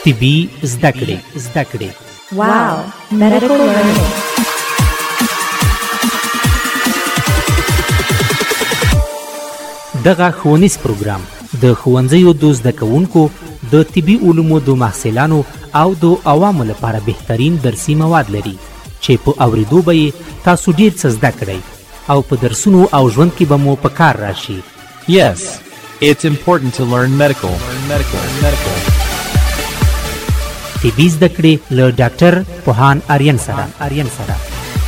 طبي زده کړې. Wow, medical learning. دغه ښوونیز پروګرام د ښوونځیو د زده کوونکو د طبي علومو د محصلانو او د عوامو لپاره بهترین درسي مواد لري چې په اوریدو به یې تاسو ډیر څه زده کړئ او په درسونو او ژوند کې به مو په کار راشي. Yes, it's important to learn medical. طبي زده کړې له ډاکټر پوهان آریان سره.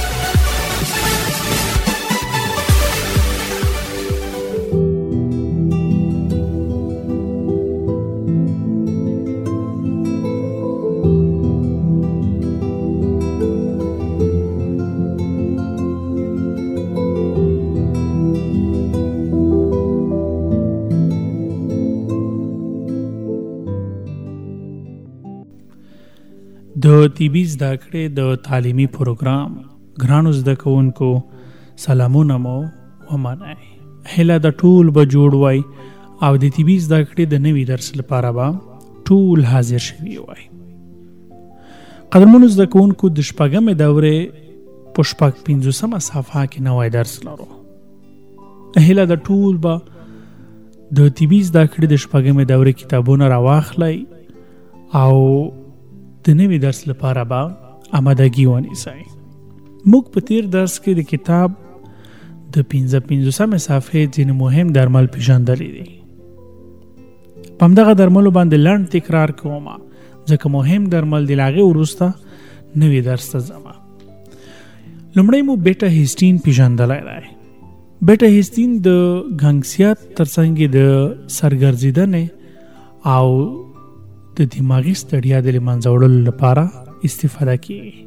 د طبي زده کړې د تعلیمي پروګرام ګرانو زده کوونکو سلامونه مو ومنئ. هیله د ټول به جوړ وای او د طبي زده کړې د نوي درس لپاره به ټول حاضر شوي وای. قدرمنو زده کوونکو د شپږمې دورې په 55 صفحه کې نوی درس لرو. هیله د ټول به د طبي زده کړې د شپږمې دورې کتابونه راواخلئ او د نوي درس لپاره به آمادګي ونیسئ. موږ په تیر درس کې د کتاب د 55 صفحې ځینې مهم درمل پیژندلي دي. په همدغه درملو باندې لنډ تکرار کوم ځکه مهم درمل د هغې وروسته نوي درس ته ځم. لومړی مو بیټا هیسټین پیژندلی دی. بیټا هیسټین د ګنګسیت ترڅنګ د سرګرځیدنې او د دماغي ستړیا د له منځه وړلو لپاره استفاده کیږي.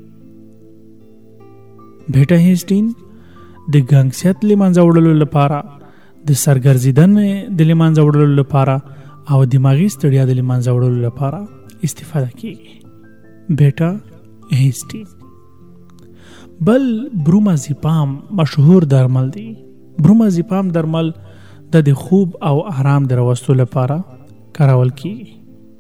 بیټا هیسټین د ګنګسیت له منځه وړلو لپاره، د سرګرځیدنې د له منځه وړلو لپاره او دماغي ستړیا د له منځه وړلو لپاره استفاده کیږي. بیټا هیسټین. بل برومازیپام مشهور درمل دی. برومازیپام درمل د خوب او آرام دروستو لپاره کارول کیږي.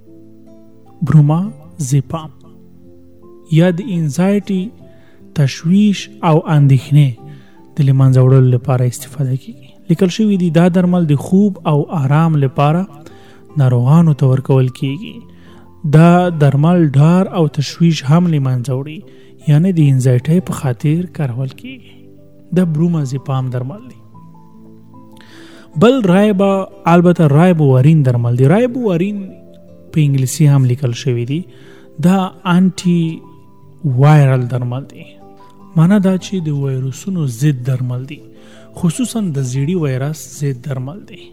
برومازیپام یا د انزایټي، تشویش او اندېښنې د له منځه وړلو لپاره استفاده کیږي. لیکل شوي دي دا درمل د خوب او آرام لپاره ناروغانو ته ورکول کیږي. دا درمل ډار او تشویش هم له منځه وړي، یعنی د انزایټي په خاطر کارول کیږي. دا برومازیپام درمل دی. بل البته رایبوورین درمل دی. رایبوورین په انګلیسي هم لیکل شوی دی. دا انټي وایرل درمل دی. معنا دا چې د وایرسونو ضد درمل دی، خصوصا د زیړي وایرس ضد درمل دی.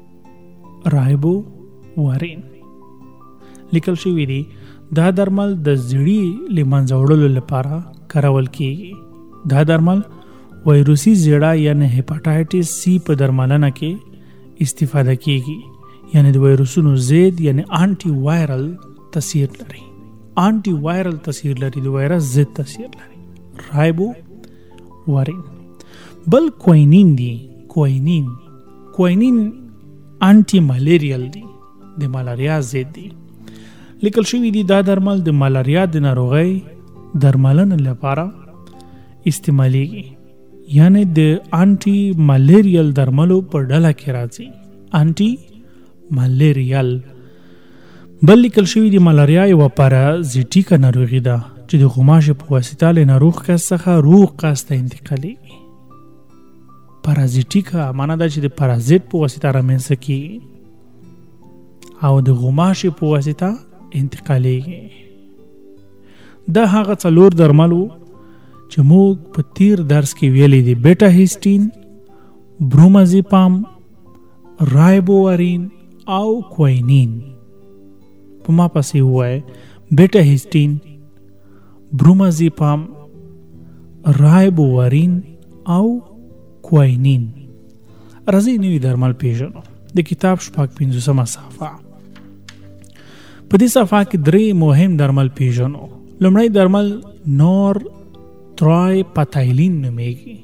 رایبوورین لیکل شوی دی دا درمل د زیړي له منځه وړلو لپاره کارول کیږي. دا درمل وایروسي زیړه یعنی هپاټایټس سی په درملنه کې استفاده کیږي، یعنی د وایرسونو ضد یعنی انټي وایرل تاثیر لري. انټي وایرل تاثیر لري، د وایرس ضد تاثیر لري. رایبوورین. بل کوینین دی. کوینین انټي مالیریل دی، د ملاریا ضد دی. لیکل شوی دی دا درمل د ملاریا د ناروغۍ درملنې لپاره استعمالیږي، یعنی د انټي مالیریل درملو په ډله کې راځي. انټي مالیریال. بل لیکل شوی دی ملاریا یوه پارازیټیکه ناروغي ده چې د غوماشې په واسطه له ناروغ کس څخه روغ کس ته انتقالیږي. پارازیټیکه معنا ده چې د پارازیت په واسطه رامنځته کیږي او د غوماشې په واسطه انتقالیږي. دا هغه څلور درمل وو چې موږ په تیر درس کې ویلي دي. بیټا هیسټین، برومازیپام، رایبوورین او کوینین. په ما پسې ووایه بیټا هیسټین، برومازیپام، رایبوورین او کوینین. راځئ نوي درمل پیژنو. د کتاب 55 صفحه. په دې صفحه کې 3 مهم درمل پیژنو. لومړی درمل نور ترایپتایلین نومیږي.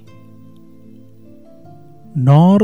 نور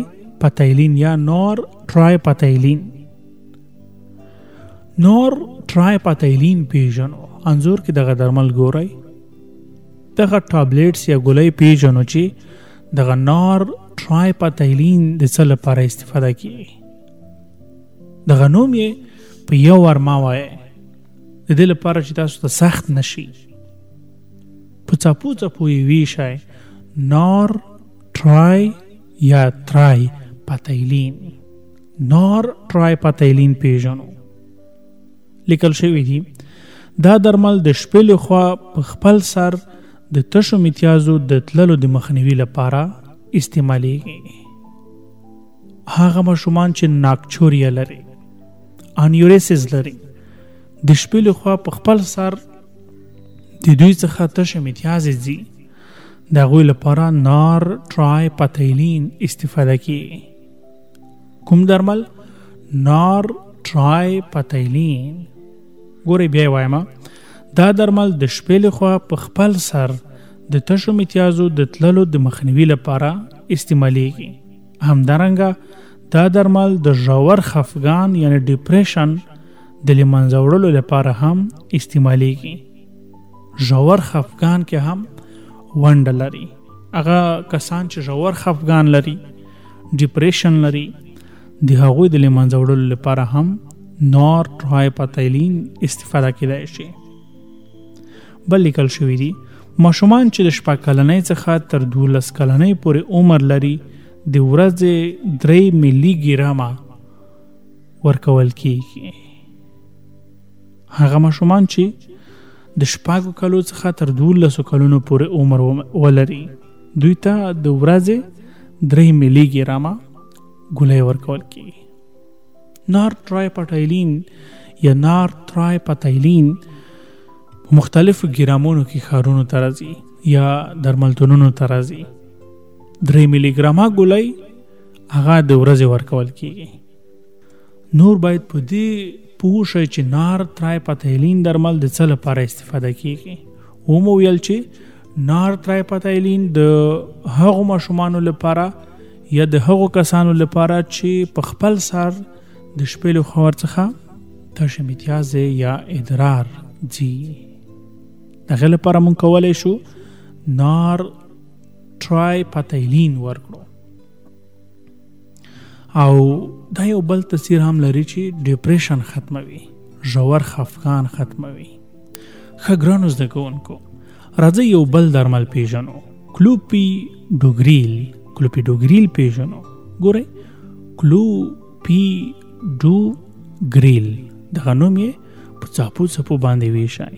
ترایپتایلین یا نور ترایپتایلین. نور ټرایپاتایلین پیژنو. انځور کې دغه درمل ګورئ. دغه ټابلیټس یا ګولۍ پیژنو چې دغه نار ټرایپاتایلین د څه لپاره استفاده کیږي. دغه نوم یې په یو وار ما وایه د دې لپاره چې تاسو ته سخت نشي. په څپو څپو یې ویشئ نار ټرای یا ترای پاتایلین. نار ټرایپاتایلین پیژنو. لیکل شوی دی دا درمل د شپې لخوا په خپل سر د تشو امتیازو د تللو د مخنیوي لپاره استعمالیږي. هغه ماشومان چې ناکچوریا لري، انیوریسز لري، د شپې لخوا په خپل سر د دوی څخه تش امتیازې ځي، د هغوی لپاره نار ټرایپاتایلین استفاده کیږي. کوم درمل؟ نار ټرایپاتایلین. ګورئ بیا یې وایم، دا درمل د شپې لخوا په خپل سر د تشو امتیازو د تللو د مخنیوي لپاره استعمالیږي. همدارنګه دا درمل د ژور خفګان یعنی ډیپریشن د له منځه وړلو لپاره هم استعمالیږي. ژور خفګان کې هم ونډه لري. هغه کسان چې ژور خفګان لري، ډیپریشن لري، د هغوی د له منځه وړلو لپاره هم نار ټرایپاتایلین استفاده کیدای شي. بل لیکل شوی دی ماشومان چې د 6 کلنۍ څخه تر 12 کلنۍ پورې عمر لري د ورځې 3 ملي ګرامه ورکول کیږي. هغه ماشومان چې د 6 کلو څخه تر 12 کلونو پورې عمر ولري دوی ته د ورځې 3 ملي ګرامه ګولۍ ورکول کیږي. نار ټرایپاتایلین یا نار ټرایپاتایلین مختلفو ګرامونو کې ښارونو ته راځي یا درملتونونو ته راځي. 3 ملي ګرامه ګولۍ هغه د ورځې ورکول کیږي. نور باید په دې پوه شئ چې نار ټرایپاتایلین درمل د څه لپاره استفاده کیږي. ومو ویل چې نار ټرایپاتایلین د هغو ماشومانو لپاره یا د هغو کسانو لپاره چې په خپل سر د شپې لخوا ورڅخه تش امتیازې یا ادرار ځي. دغه لپاره مونږ کولی شو نار ټرایپاتایلین ورکړو. او دا یو بل تاثیر هم لري چې ډیپریشن ختموي، ژور خفګان ختموي. ښه ګرانو زده کوونکو، راځئ یو بل درمل پیژنو. کلوپیډوګریل. کلوپیډوګریل پیژنو. ګورئ کلوپیډوګریل دغه نوم یې په څپو څپو باندې ویشئ.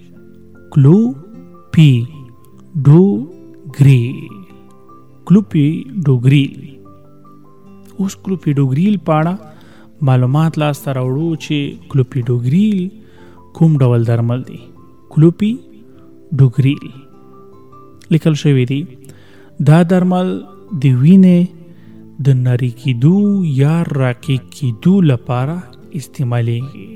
کلوپیډوګریل. کلوپیډوګریل. اوس کلوپیډوګریل په اړه معلومات لاسته راوړو چې کلوپیډوګریل کوم ډول درمل دی. کلوپیډوګریل لیکل شوی دی دا درمل د وینې د نری کېدو یا راکې کېدو لپاره استعمالیږي.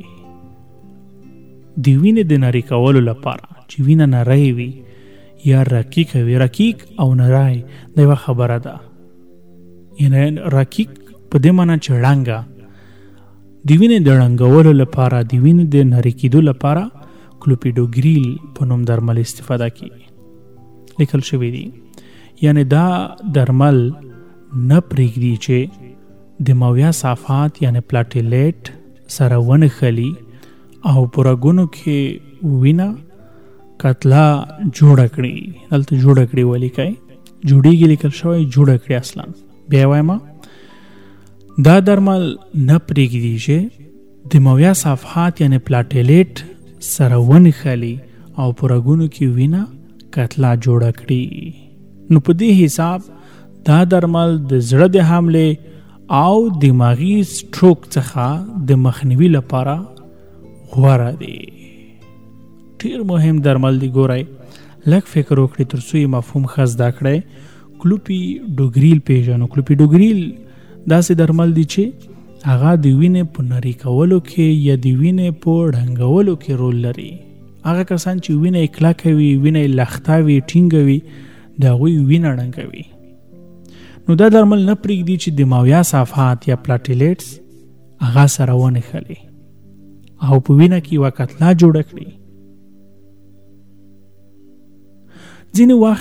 د وینې د نری کولو لپاره چې وینه نری وي یا رکیک وي. رکیک او نری دا یوه خبره ده، یعنی رکیک په دې معنی چې ړنګه. د وینې د ړنګولو لپاره، د وینې د نری کېدو لپاره کلوپیډوګریل په نوم درمل استفاده کیږي. لیکل شوی دی یعنی دا درمل نه پرېږدي چې دماغي صفحات یعنی پلاټیلیټ سره ونښلي او په رګونو کې وینه کتله جوړه کړي. دلته جوړه کړي ولیکئ، جوړیږي لیکل شوی جوړه کړي. اصلا بیا وایم دا درمل نه پرېږدي چې دماغي صفحات یعنی پلاټیلیټ سره ونښلي او په رګونو کې وینه کتله جوړه کړي. نو په دې حساب دا درمل د زړه د حملې او دماغي سټروک څخه د مخنیوي لپاره غوره دی. ډېر مهم درمل دی. ګورئ لږ فکر وکړئ تر څو یې مفهوم ښه زده کړئ. کلوپیډوګریل پیژنو. کلوپیډوګریل داسې درمل دی چې هغه د وینې په نری کولو کې یا د وینې په ړنګولو کې رول لري. هغه کسان چې وینه یې کلکه وي، وینه یې لخته وي، ټینګه وي، د هغوی وینه ړنګوي. نو دا درمل نه پرېږدي چې دماغي صفحات یا پلاټیلیټس هغه سره ونښلي او په وینه کې یوه کتله جوړه کړي. ځینې وخت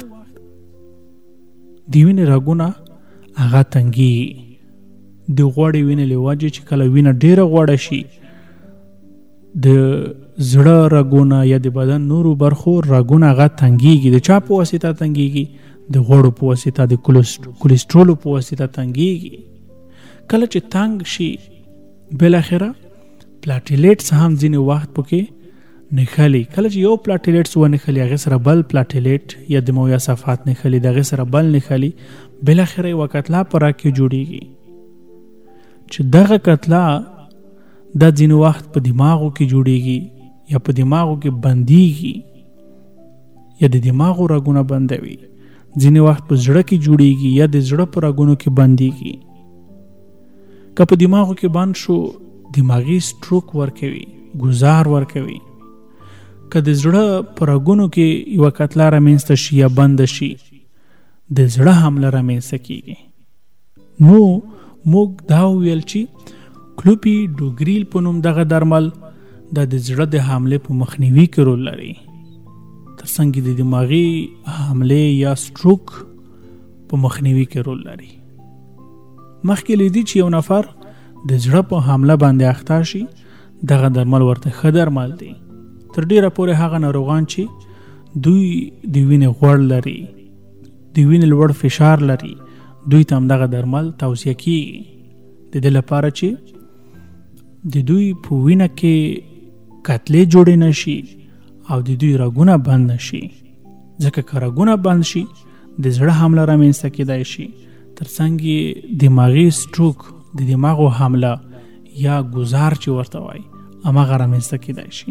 د وینې رګونه هغه تنګېږي د غوړې وینې له وجې چې کله وینه ډېره غوړه شي د زړه رګونه یا د بدن نورو برخو رګونه هغه تنګېږي. د چا په واسطه تنګېږي؟ د غوړو په واسطه، د کولیسټرولو په واسطه تنګېږي. کله چې تنګ شي بالاخره پلاټیلیټس هم ځینې وخت پکې نښلي. کله چې یو پلاټیلیټس ونښلي هغې سره بل پلاټیلیټ یا دمویه صفحات نښلي، د هغې سره بل نښلي، بالاخره یوه کتله په رګ کې جوړېږي چې دغه کتله دا ځینې وخت په دماغو کې جوړېږي یا په دماغو کې بندېږي یا د دماغو رګونه بندوي. ځینې وخت په زړه کې جوړېږي یا د زړه په رګونو کې بندېږي. که په دماغو کې بند شو دماغي سټروک ورکوي، ګزار ورکوي. که د زړه په رګونو کې یوه کتله رامنځته شي یا بنده شي د زړه حمله رامنځته کېږي. نو موږ دا وویل چې کلوپي ډوګریل په نوم دغه درمل دا د زړه د حملې په مخنیوي کې رول لري، ترڅنګ د دماغي حملې یا سټروک په مخنیوي کې رول لري. مخکې لیدي چې یو نفر د زړه په حمله باندې اخته شي دغه درمل ورته ښه درمل دی. تر ډیره پورې هغه ناروغان چې دوی د وینې غوړ لري، د وینې لوړ فشار لري، دوی ته هم دغه درمل توصیه کیږي د دې لپاره چې د دوی په وینه کې کتلې جوړې نشي او د دوی رګونه بند نشي. ځکه که رګونه بند شي د زړه حمله رامنځته کېدای شي، ترڅنګ یې دماغي سټروک د دماغو حمله یا ګزار چې ورته وایي هماغه رامنځته کېدای شي.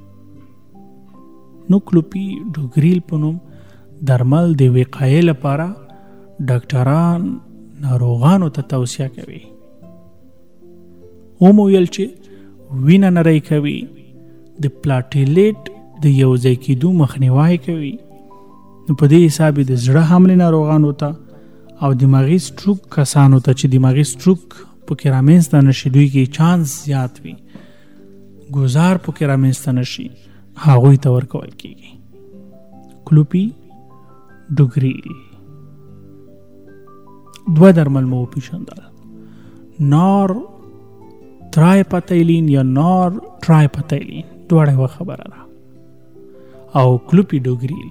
نو کلوپي ډوګریل په نوم درمل د وقایې لپاره ډاکټران ناروغانو ته توصیه کوي. ویل چې وینه نری کوي، د پلاټیلیټ د یو ځای کېدو مخنیوی کوي. نو په دې حساب د زړه حملې ناروغانو ته او دماغي سټروک کسانو ته چې دماغي سټروک پکې رامنځته نشي، دوی کې چانس زیات وي ګزار پکې رامنځته نشي، هغوی ته ورکول کېږي. کلوپي ډوګریل. دوه درمل مو وپېژندل، نور ترایپتایلین یا نور ټرایپتایلین، دواړه یوه خبره ده، او کلوپي ډوګریل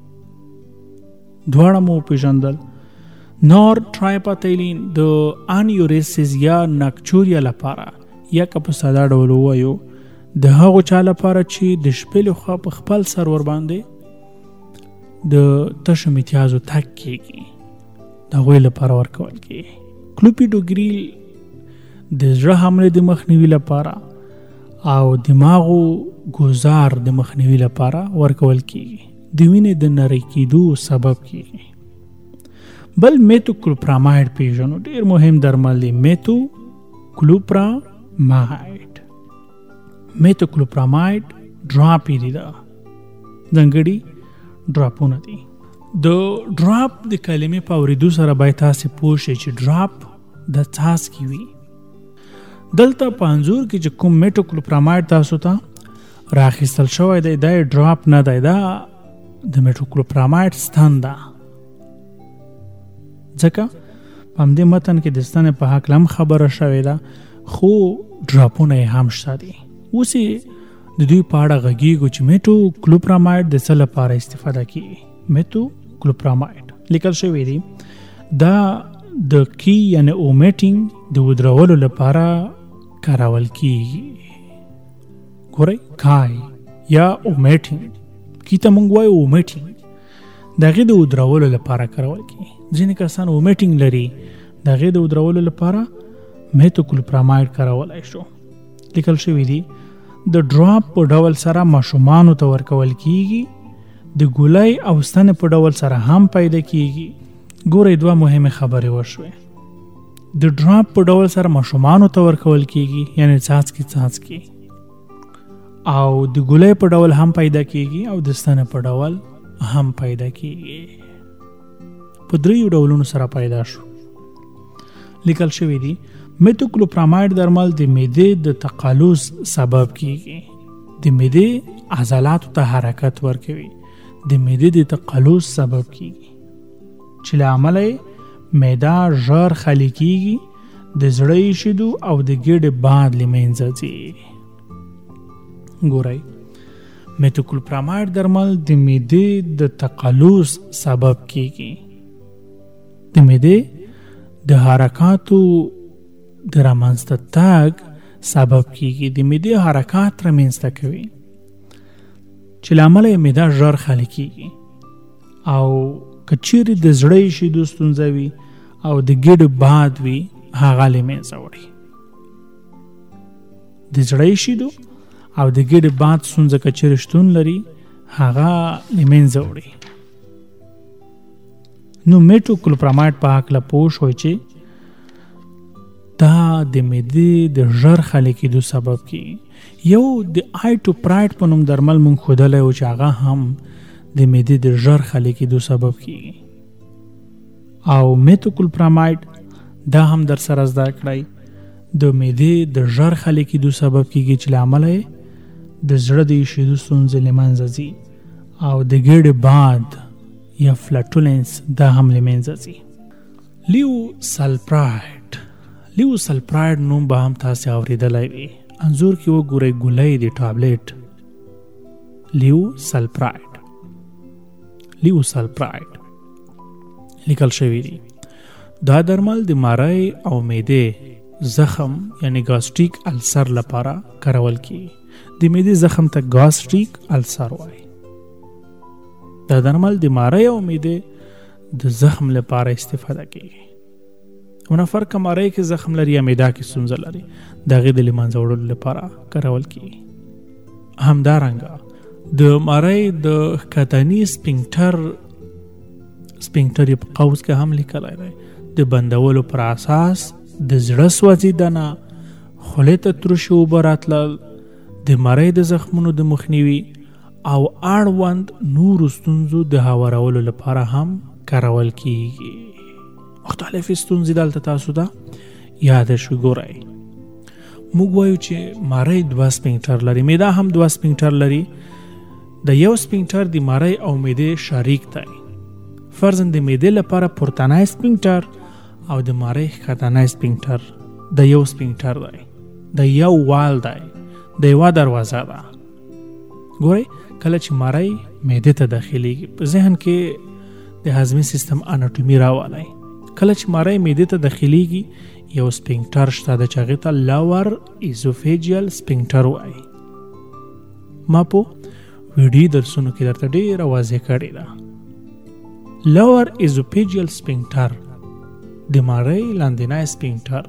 دواړه مو وپېژندل. نور ټرایپتایلین د انیوریسس یا نکچوریا لپاره، یا که په ساده ډول ووایو د هغو چا لپاره چې د شپې لخوا په خپل سر ور باندې د تشو میتیازو تک کېږي، د هغوی لپاره ورکول کېږي. کلوپي ډوګریل د زړه حملې د مخنیوي لپاره او دماغو ګزار د مخنیوي لپاره ورکول کېږي، د وینې د نری کېدو سبب کېږي. بل میتوکلوپراماید پیژنو، ډېر مهم درمل دی. میتوکلوپراماید ډراپ دی، دا ځانګړي ډراپونه دي. د ډراپ د کلمې په اورېدو سره باید تاسې پوه شئ چې ډراپ د څاڅکي وي. دلته په انځور کې چې کوم میتوکلوپراماید تاسو ته راخیستل شوی دی دا ډراپ نه دی، دا د میتوکلوپراماید ستن ده. ځکه په همدې متن کې د ستنې په هکله هم خبره شوې ده، خو ډراپونه یې هم شته دي. اوس یې د دوی په اړه غږیږو چې میتوکلوپراماید د څه لپاره استفاده کیږي. میتوکلوپراماید لیکل شوی دی دا د کی یعنی اومیټینګ د ودرولو لپاره کارول کیږي. ګورئ، کای یا اومیټینګ، کی ته موږ وایو اومیټینګ، د هغې د ودرولو لپاره کارول کیږي. ځینې کسان اومیټینګ لري، د هغې د ودرولو لپاره میتوکلوپراماید کارولی شو. لیکل شوی دی د ډراپ په ډول سره ماشومانو ته ورکول کیږي، د ګولۍ او ستنې په ډول سره هم پیدا کیږي. ګورئ، دوه مهمه خبرې وشوې. د ډراپ په ډول سره ماشومانو ته ورکول کیږي، یعنی څاڅکي، او د ګولۍ په ډول هم پیدا کیږي او د ستنې په ډول هم پیدا کیږي. په دریو ډولونو سره پیدا شو. لیکل شوی دی میتوکلوپراماید درمل د معدې د تقلص سبب کیږي. د معدې عضلاتو ته حرکت ورکوي. د معدې د تقلص سبب کیږي چې له امله معده ژر خالي کیږي، د زړه ایشېدو او د ګېډې باد له منځه ځي. ګورئ، میتوکلوپراماید درمل د معدې د تقلص سبب کیږي. د معدې د حرکاتو د رامنځته تګ سبب کیږي. د معدې حرکات رامنځته کوي چې له امله یې معده ژر خالي کیږي، او که چیرې د زړه ایشېدو ستونزه وي او د ګېډې باد وي هغه له منځه وړي. د زړه ایشېدو او د ګېډې باد ستونزه که چیرې شتون لري هغه له منځه وړي. نو میتوکلوپراماید په هکله پوه شوئ چې دا د معدې د ژر خالي کېدو سبب کیږي. یو د آیټوپراید په نوم درمل مونږ ښودلی و چې هغه هم د معدې د ژر خالي کېدو سبب کیږي، او میتوکلوپراماید دا هم در سره زده کړئ د معدې د ژر خالي کېدو سبب کیږي چې له امله یې د زړه د ایشېدو ستونزې له منځه ځي، او د ګېډې باد یا فلټولنس دا هم له منځه ځي. لیوسلپراید نوم به هم تاسې اورېدلی وي. انځور کې وګورئ ګولۍ د ټابلیټ لیوسلپراید لیکل شوي دي. دا درمل د ماری او معدې زخم یعنی ګاسټریک السر لپاره کارول کیږي. د معدې زخم ته ګاسټریک السر وایي. دا درمل د ماری او معدې د زخم لپاره استفاده کیږي. اونه فرق ماری کې زخم لري یا معده کې ستونزه لري د هغې د له منځه وړلو لپاره کارول کیږي. همدارنګه د ماری د ښکتني سپینکټر په قوس کې هم لیکلی دی. د بندولو پر اساس د زړه سوځېدنه، خولې ته ترشې اوبه راتلل، د مری د زخمونو د مخنیوي او اړوند نورو ستونزو د هوارولو لپاره هم کارول کیږي. مختلفې ستونزې دلته تاسو ته یاده شو. ګورئ، موږ وایو چې مری 2 سپینکټر لري، معده هم 2 سپینکټر لري. د یو سپینکټر د مری او معدې شریک دی. فرضاً د معدې لپاره پورتنی سپینکټر او د مری ښکتنی سپینکټر د یو سپینکټر دی، د یو وال دی، د یوه دروازه ده. ګورئ، کله چې مری معدې ته داخلیږي، په ذهن کې د هضمي سیستم اناټومي راولئ. کله چې مری معدې ته داخلیږي یو سپینکټر شته د چې هغې ته لور ایزوفیجیل سپینکټر وایي. ما په ویډیو درسونو کې درته ډېره واضح کړې ده. لور ایزوفیجیل سپینکټر د مری لاندنی سپینکټر.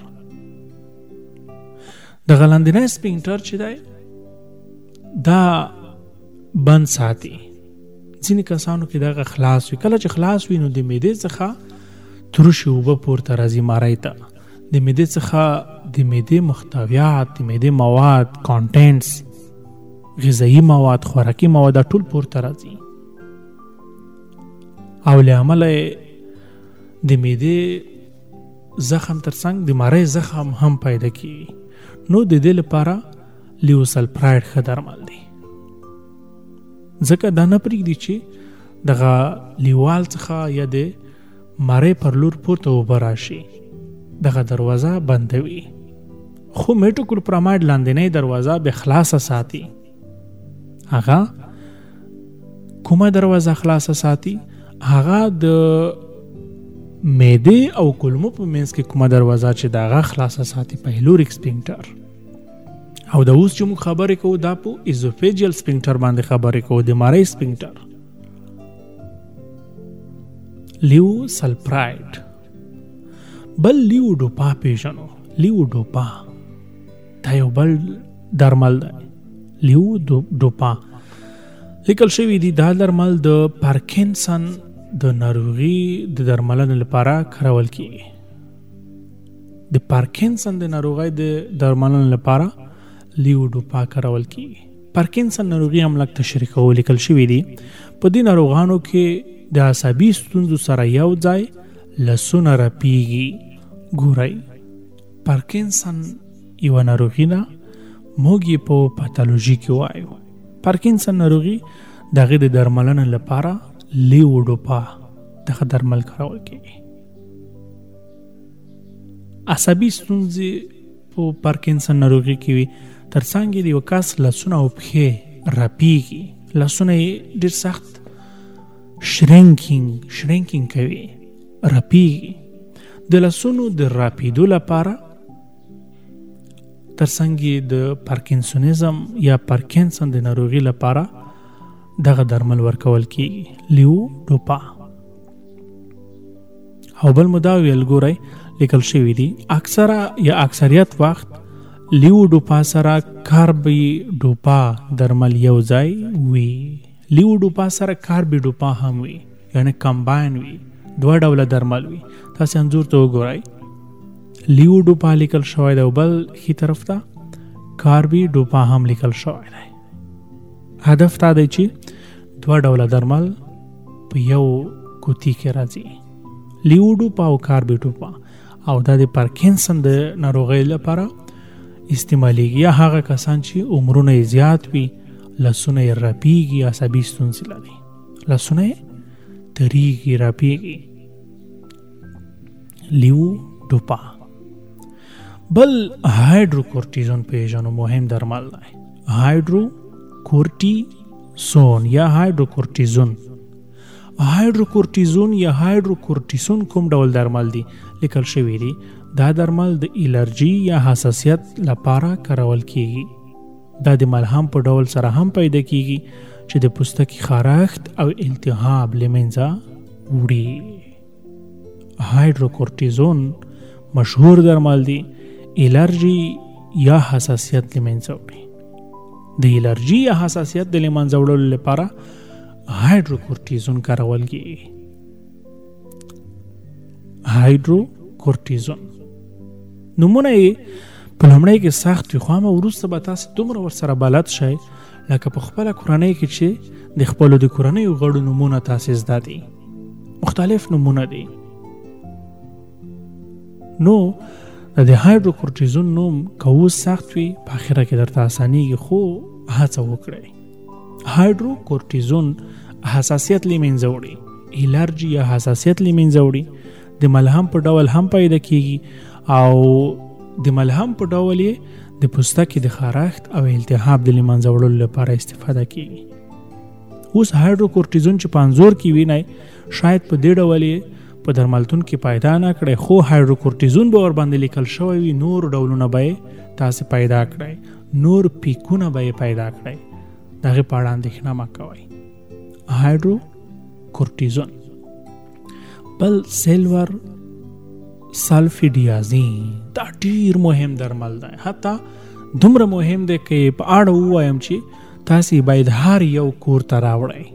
دغه لاندنی سپینکټر چې دی دا بند ساتي. ځینې کسانو کې دغه خلاص وي. کله چې خلاص وي نو د معدې څخه ترشې اوبه پورته راځي مری ته. د معدې څخه د معدې محتویات، د معدې مواد، کانټینټس، غذایي مواد، خوراکي مواد ټول پورته راځي، او له امله د معدې زخم ترڅنګ د مری زخم هم پیدا کیږي. نو د دې لپاره لیوسلپراید ښه درمل دی، ځکه دا نه پرېږدي چې دغه لیوال څخه یا د مری پر لور پورته اوبه راشي، دغه دروازه بندوي. خو میتوکلوپراماید لاندنۍ دروازه به خلاصه ساتي. هغه کومه دروازه خلاصه ساتي؟ هغه د معدې او کولمو په منځ کې کومه دروازه چې دغه خلاصه ساتي، پیلوریک سپینکټر. او د اوس چې موږ خبرې کوو دا په ایزوفیجیل سپینکټر باندې خبرې کوو، د مری سپینکټر. لیوسلپراید. بل لیوډوپا پیژنو. لیوډوپا دا یو بل درمل دی. لیوډوپا لیکل شوي دي دا درمل د پارکینسن د ناروغي د درملنې لپاره کارول کیږي. د پارکینسن د ناروغۍ د درملنې لپاره لیوډوپا کارول کیږي. پارکینسن ناروغي هم لږ تشریح کوو. لیکل شوي دي په دې ناروغانو کې د عصبي ستونزو سره یو ځای لاسونه رپیږي. ګورئ، پارکینسن یو ناروغي ده، موږ یې په پاتولوژي کې وایو. پارکینسن ناروغي د هغې د درملنې لپاره لیوډوپا دغه درمل کارول کېږي. عصبي ستونزې په پارکینسن ناروغي کې وي، تر څنګ د یو کس لاسونه او پښې رپېږي، لاسونه یې ډېر سخت شرینکینګ کوي، رپېږي. د لاسونو د رپېدو لپاره تر څنګ د پارکینسونیزم یا پارکینسن د ناروغي لپاره دغه درمل ورکول کېږي، لیوډوپا. او بل مو دا ویل ګورئ لیکل شوي دي اکثره یا اکثریت وخت لیوډوپا سره کاربیډوپا درمل یو ځای وي. لیوډوپا سره کاربیډوپا هم وي، یعنی کمباین وي، دوه ډوله درمل وي. تاسې انځور ته وګورئ، لیوډوپا لیکل شوی دی او بل ښي طرف ته کاربیډوپا هم لیکل شوی دی. هدف دا دی چې دوه ډوله درمل په یو کوټي کې راځي، لیوډوپا او کاربیډوپا، او دا د پارکینسن د ناروغۍ لپاره استعمالیږي. یا هغه کسان چې عمرونه یې زیات وي، لاسونه یې رپېږي، عصبي ستونزې لري، لاسونه یې دریږي، رپېږي، لیوډوپا. بل هایدروکورټیزون پیژنو، مهم درمل دی. هایدروکورټیزون یا هایدروکورټیزون. هایدروکورټیزون یا هایدروکورټیزون کوم ډول درمل دي؟ لیکل شوی دي دا درمل د الرجی یا حساسیت لپاره کارول کیږي. دا د ملهم په ډول سره هم پیدا کیږي چې د پوستکي خارښت او التهاب له منځه وړي. هایدروکورټیزون مشهور درمل دي الرجی یا حساسیت له منځه وړي. د الرجی یا حساسیت د له منځه وړلو لپاره هایدروکورټیزون کارول کیږي. هایدروکورټیزون نومونه یې په لومړی کې سخت وي، خو هم وروسته به تاسې دومره ورسره بلد شئ لکه په خپله کورنۍ کې چې د خپلو د کورنیو غړو نومونه تاسې زده دي، مختلف نومونه دي. نو د هایدروکورټیزون نوم که اوس سخت وي په اخره کې درته اسانیږي، خو هڅه وکړئ. هایدروکورټیزون حساسیت له منځه وړي، الرجی یا حساسیت له منځه وړي. د ملهم په ډول هم پیدا کیږي او د ملهم په ډول یې د پوستکي د خارښت او التهاب د له منځه وړلو لپاره استفاده کیږي. اوس هایدروکورټیزون چې په انځور کې وینئ شاید په دې ډول یې په درملتون کې پیدا نه کړئ، خو هایدروکورټیزون به ورباندې لیکل شوی وي، نور ډولونه به یې تاسې پیدا کړئ، نور پیکونه به یې پیدا کړئ. د هغې په اړه اندېښنه مه کوئ. هایدروکورټیزون. بل سیلور سلفیډیازین، دا ډیر مهم درمل دی، حتی دومره مهم دی که په اړه ووایم چې تاسې باید هر یو کور ته راوړئ،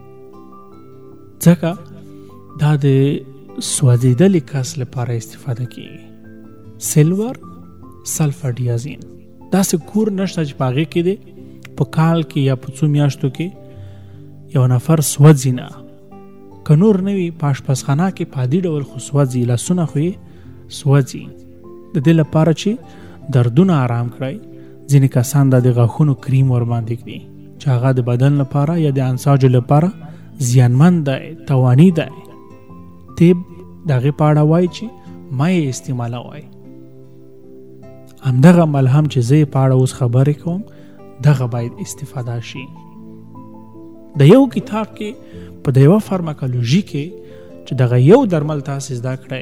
ځکه دا د سوځېدلي کس لپاره استفاده کیږي. سیلور سلفیډیازین داسې کور نشته چې په هغې کې دی په کال کې یا په څو میاشتو کې یو نفر سوځي نه، که نور نه وي په اشپزخانه کې په عادي ډول خو سوځي، لاسونه خو یې سوځي. د دې لپاره چې دردونه آرام کړئ ځینې کسان د غاښونو کریم ورباندې کړي چې هغه د بدن لپاره یا د انساجو لپاره زیانمن دی، تاواني دی. طب د هغې په اړه وایي چې مه یې استعمالوئ. همدغه ملهم چې زه یې په اړه اوس خبرې کوم دغه باید استفاده شي. د یو کتاب کې په د یوه فارماکولوژي کې چې دغه یو درمل تاسې زده کړئ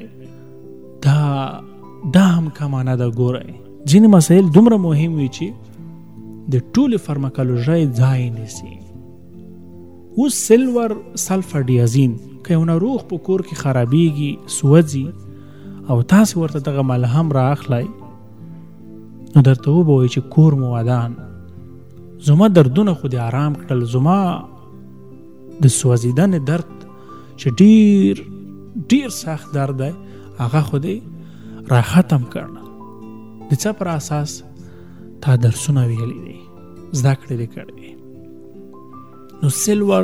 دا هم کمه نه ده. ګورئ ځینې مسایل دومره مهم وي چې د ټولې فارماکولوژۍ ځای نیسي. اوس سیلور سلفیډیازین که یو ناروغ په کور کې خرابېږي، سوځي او تاسې ورته دغه ملهم را اخلئ نو درته وبوي چې کور مو ودان، زما دردونه خو دې آرام کړل، زما د سوځېدنې درد چې ډیر سخت درد دی هغه خو دې را ختم کړل. د څه پر اساس؟ تا درسونه ویلي دي، زده کړې دې کړې. نو سیلور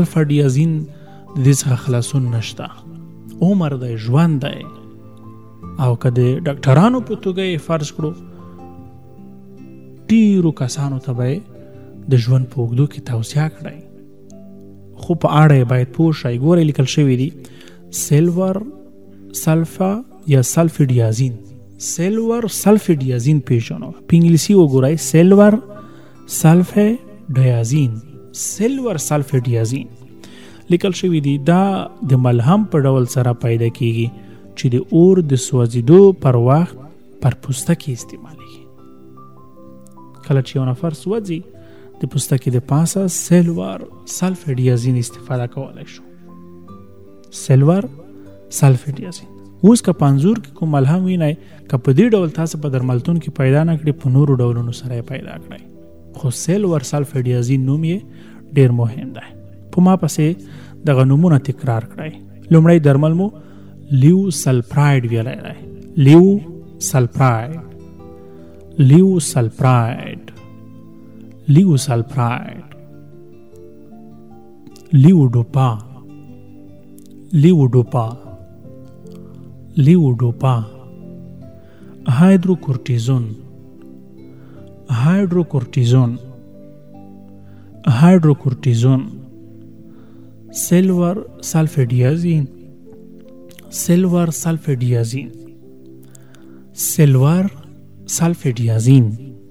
سلفیډیازین د دې څخه خلاصون نشته، عمر دی، ژوند دی. او که د ډاکټرانو په توګه یې فرض کړو ډیرو کسانو ته به د ژوند په اوږدو کې توصیه کړی خو په اړه یې باید پوه شئ. ګورئ لیکل شوي دي سیلور سلفا یا سلفیډیازین. سیلور سلفیډیازین پیژنو. په انګلیسي وګورئ سیلور سلفیډیازین. سیلور سلفیډیازین لیکل شوي دي دا د ملهم په ډول سره پیدا کیږي چې د اور د سوځېدو پر وخت پر پوستکي استعمالیږي. کله چې یو نفر سوځي د پوستکي د پاسه سیلور سلفیډیازین استفاده کولی شو. سیلور سلفیډیازین. اوس که په انځور کې کوم ملهم وینئ که په دې ډول تاسو په درملتون کې پیدا نه کړي په نورو ډولونو سره یې پیدا کړئ خو سیلور سلفیډیازین نوم یې ډېر مهم دی. په ما پسې دغه نومونه تکرار کړئ. لومړی درمل مو لیو سلپراید ویلی دی. لیو سلپراید، لیو سلپراید، لیو سلپراید، لیو ډوپا، لیو ډوپا، لیو ډوپا، هایدروکورټیزون، هایدروکورټیزون، هایدروکورټیزون، سیلور سلفیډیازین، سیلور سلفیډیازین، سیلور سلفیډیازین،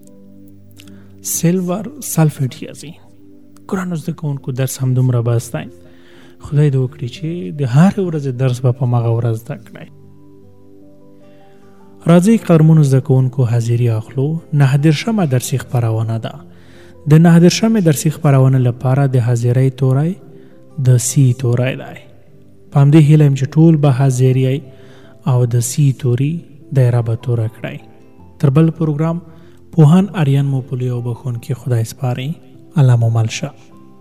سیلور سلفیډیازین. ګرانو زده کوونکو درس همدومره بس دی. خدای دې وکړي چې د هرې ورځې درس به په مغه ورځ زده کړئ. راځئ قدرمنو زده کوونکو حاضري اخلو. 9 درسي خپرونه ده. د 9 درسي خپرونه لپاره د حاضرۍ توری د سی توری دی. په همدې هیله یم چې ټول به حاضر یئ او د سی توري دایره به توره کړئ. تر بل پروګرام پوهان اریان مو په لوی او بخښونکي خدای سپارئ. الله مو مل شه.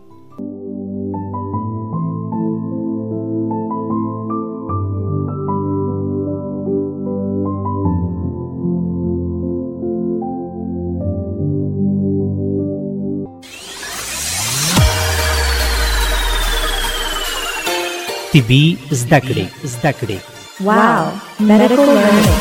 طبي زده کړې. Wow, medical learning.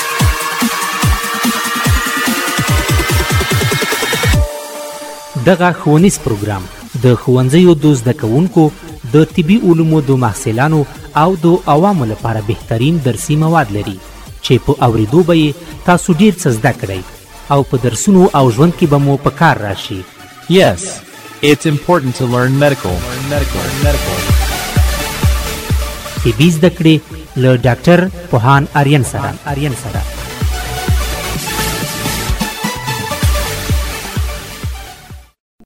دغه ښوونیز پروګرام د ښوونځیو د زده کوونکو د طبي علومو د محصلانو او د عوامو لپاره بهترین درسي مواد لري چې په اوریدو به یې تاسو ډیر څه زده کړئ او په درسونو او ژوند کې به مو په کار راشي. Yes, it's important to learn medical. طبي زده کړې له ډاکټر پوهان اریان سره.